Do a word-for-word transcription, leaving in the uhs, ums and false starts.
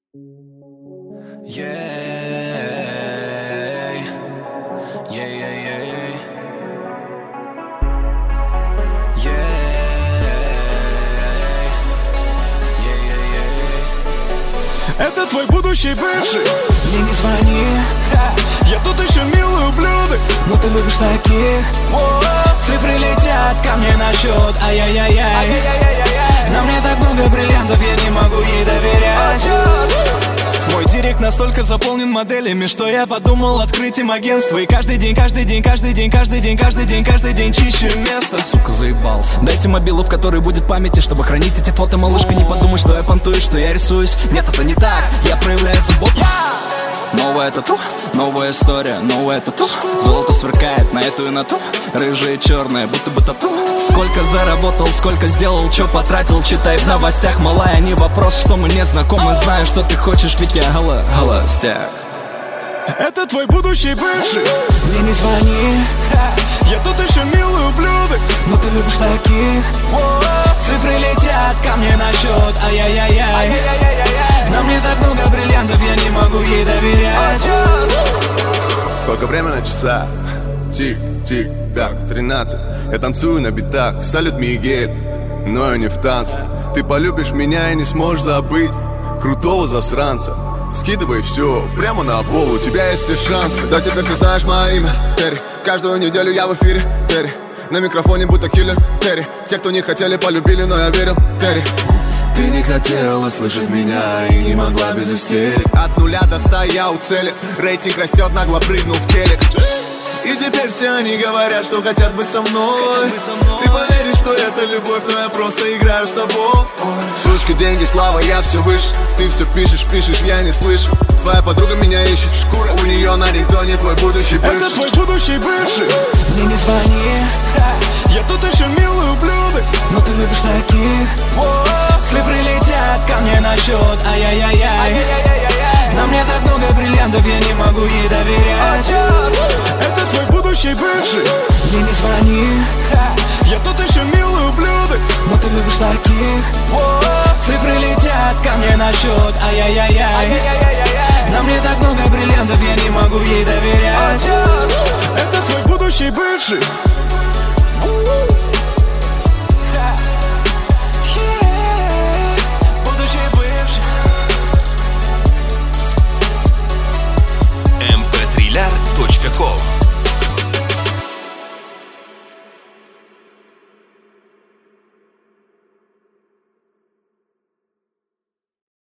Yeah, yeah, yeah, yeah, yeah, yeah, yeah. Это твой будущий бывший. Мне не звони, я тут еще милый ублюдок, но ты любишь таких. Цифры летят ко мне на счет, ай-яй-яй-яй. На мне так много бриллиантов, я не могу ей доверять. Мой директ настолько заполнен моделями, что я подумал открыть им агентство. И каждый день, каждый день, каждый день, каждый день, каждый день, каждый день чище место. Сука, заебался. Дайте мобилу, в которой будет памяти, чтобы хранить эти фото, малышка. Не подумай, что я понтую, что я рисуюсь. Нет, это не так, я проявляю заботу. Новая тату, новая история, новая тату. Золото сверкает на эту и на ту. Рыжие, черные, будто бы тату. Сколько заработал, сколько сделал, чё потратил. Читай в новостях, малая, не вопрос, что мы не знакомы. Знаю, что ты хочешь, ведь я гола, холостяк. Это твой будущий бывший. Мне не звони, я тут еще милый ублюдок, но ты любишь таких. Цифры летят ко мне на счет, ай-яй-яй-яй. На мне так много бриллиантов, я не могу ей доверять. Сколько время на часах? Тик-тик-так, тринадцать. Я танцую на битах, салют Мигель, но я не в танце. Ты полюбишь меня и не сможешь забыть крутого засранца. Скидывай все прямо на пол, у тебя есть все шансы. Да, теперь ты знаешь мое имя, Терри. Каждую неделю я в эфире, Терри. На микрофоне будто киллер, Терри. Те, кто не хотели, полюбили, но я верил, Терри. Ты не хотела слышать меня и не могла без истерик. От нуля до ста я у цели. Рейтинг растет, нагло прыгнул в телек. И теперь все они говорят, что хотят быть со мной. Быть со мной. Ты поверишь, что это любовь, но я просто играю с тобой. Сучка, деньги, слава, я все выше. Ты все пишешь, пишешь, я не слышу. Твоя подруга меня ищет, шкура у нее на ригдоне, твой будущий бывший. Это твой будущий бывший. Мне не звони, я тут еще милый ублюдок, но ты любишь таких. Цифры летят ко мне на счет, ай-яй-яй-яй. На мне так много бриллиантов, я не могу ей доверять. Это твой будущий бывший. Мне не звони, я тут еще милый ублюдок, но ты любишь таких. Цифры летят ко мне на счет, ай-яй-яй-яй. На мне так много бриллиантов, я не могу ей доверять. Это твой будущий бывший.